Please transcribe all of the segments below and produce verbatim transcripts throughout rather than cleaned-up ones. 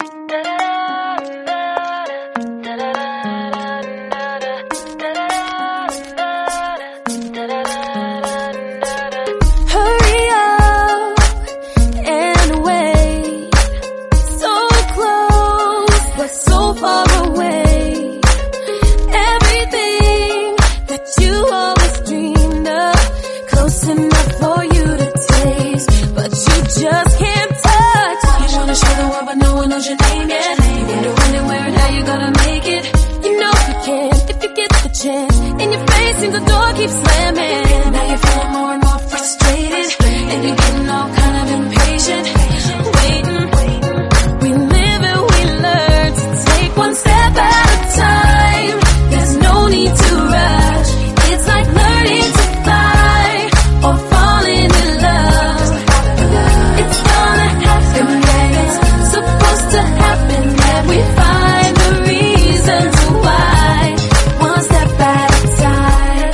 Hurry up and away, so close but so far away. Everything that you always dreamed of, close enough for you to taste, but you just can't touch. You wanna show the world but no one knows your name yet. You wonder when and where and how you gonna make it. You know you can if you get the chance. In your face seems the door keeps slamming. Now you're feeling more and more frustrated, and you're getting all kind of impatient. Waiting, we live and we learn to take one step at a time. There's no need to rush. It's like learning to fly or falling in love. It's gonna happen, yeah, it's supposed to happen. That we find the reasons why, one step at a time.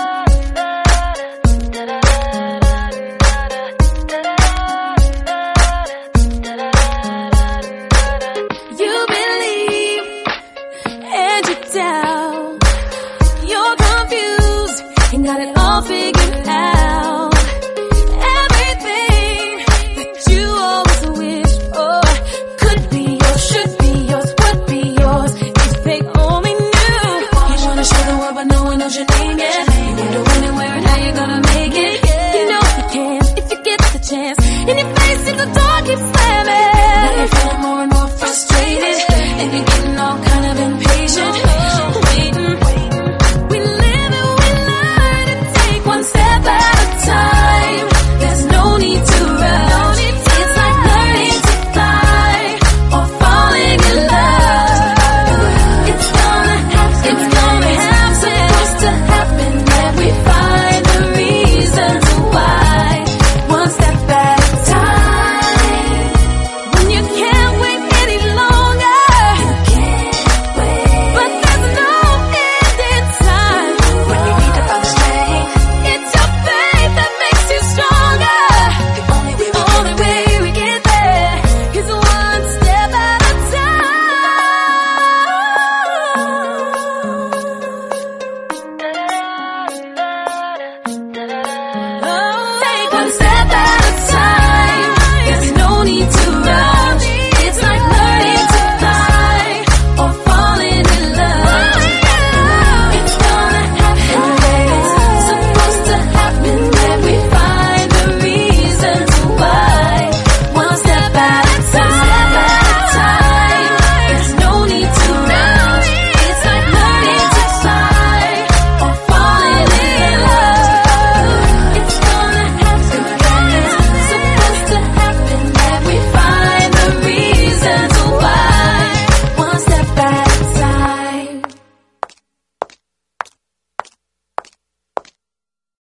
You believe and you doubt. You're confused and got it all figured out. Everything that you always wished for could be yours, should be yours, would be yours if they only knew. You wanna show the world but no one knows your name yet. You wonder when and where and how you're gonna make it. You know you can if you get the chance. In your face if the door keeps slamming.